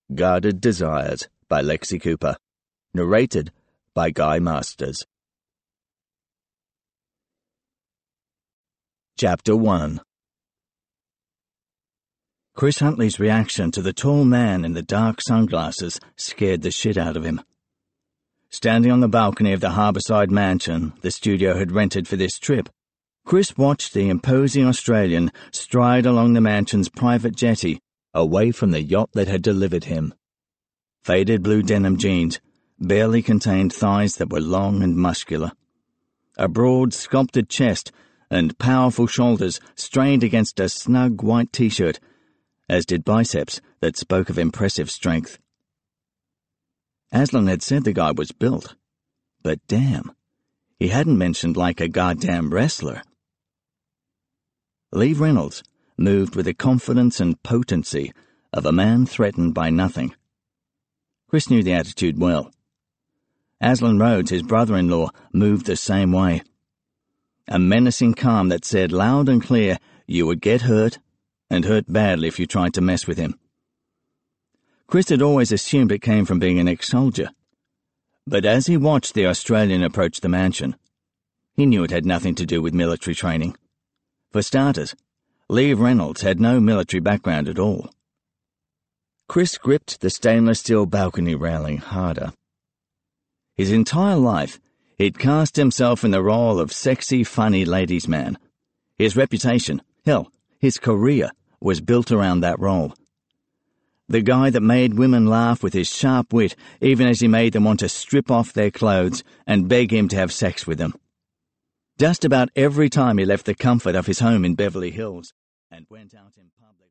Guarded Desires by Lexi Cooper. Narrated by Guy Masters. Chapter 1. Chris Huntley's reaction to the tall man in the dark sunglasses scared the shit out of him. Standing on the balcony of the harbourside mansion the studio had rented for this trip, Chris watched the imposing Australian stride along the mansion's private jetty, away from the yacht that had delivered him. Faded blue denim jeans barely contained thighs that were long and muscular. A broad, sculpted chest and powerful shoulders strained against a snug white t-shirt, as did biceps that spoke of impressive strength. Aslan had said the guy was built, but damn, he hadn't mentioned like a goddamn wrestler. Lee Reynolds moved with the confidence and potency of a man threatened by nothing. Chris knew the attitude well. Aslan Rhodes, his brother-in-law, moved the same way. A menacing calm that said loud and clear you would get hurt, and hurt badly if you tried to mess with him. Chris had always assumed it came from being an ex-soldier, but as he watched the Australian approach the mansion, he knew it had nothing to do with military training. For starters, Lee Reynolds had no military background at all. Chris gripped the stainless steel balcony railing harder. His entire life, he'd cast himself in the role of sexy, funny ladies' man. His reputation, hell, his career, was built around that role. The guy that made women laugh with his sharp wit, even as he made them want to strip off their clothes and beg him to have sex with them. Just about every time he left the comfort of his home in Beverly Hills and went out in public.